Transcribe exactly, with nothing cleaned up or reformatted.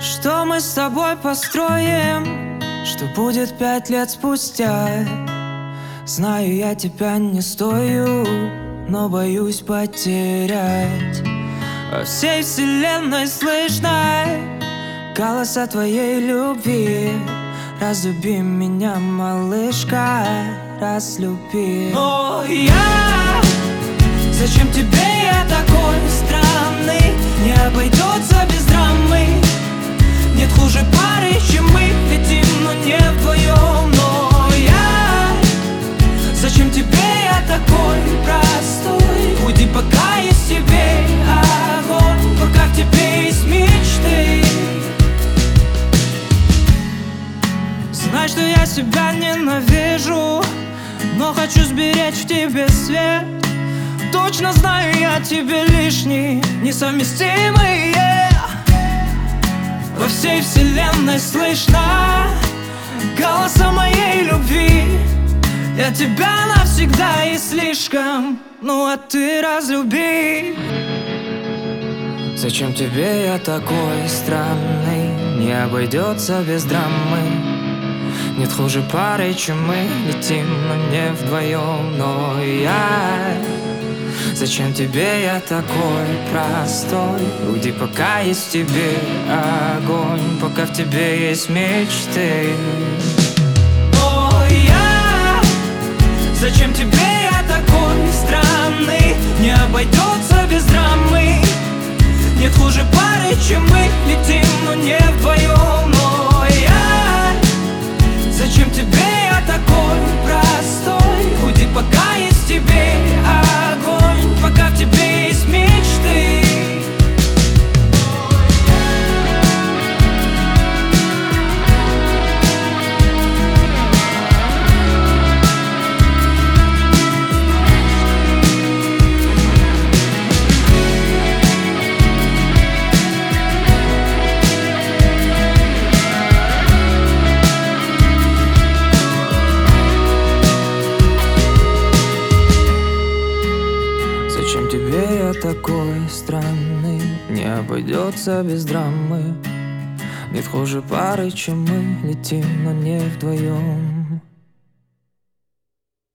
Что мы с тобой построим, что будет пять лет спустя? Знаю, я тебя не стою, но боюсь потерять. Во всей вселенной слышно голоса твоей любви. Разлюби меня, малышка, разлюби. Но я, зачем тебе я такой странный? Не обойдется без драмы. Нет хуже пары, чем мы летим, но не вдвоем. Но я, зачем тебе я такой простой? Уйди, пока есть тебе огонь, пока в тебе есть мечты. Знай, что я себя ненавижу, но хочу сберечь в тебе свет. Точно знаю, я тебе лишний, несовместимый, yeah. Во всей вселенной слышно голоса моей любви. Я тебя навсегда и слишком, ну а ты разлюби. Зачем тебе я такой странный? Не обойдется без драмы. Нет хуже пары, чем мы летим, но не вдвоем. Но я, зачем тебе я такой простой? Уйди, пока есть в тебе огонь, пока в тебе есть мечты. Но я, зачем тебе я такой странный? Не обойдется без драмы. Нет хуже пары, чем мы летим, но не вдвоем. Но я, зачем тебе я такой простой? Уйди, пока есть в тебе огонь, пока в тебе есть мечты. Зачем тебе я такой странный? Не обойдется без драмы. Нет хуже пары, чем мы летим, но не вдвоем.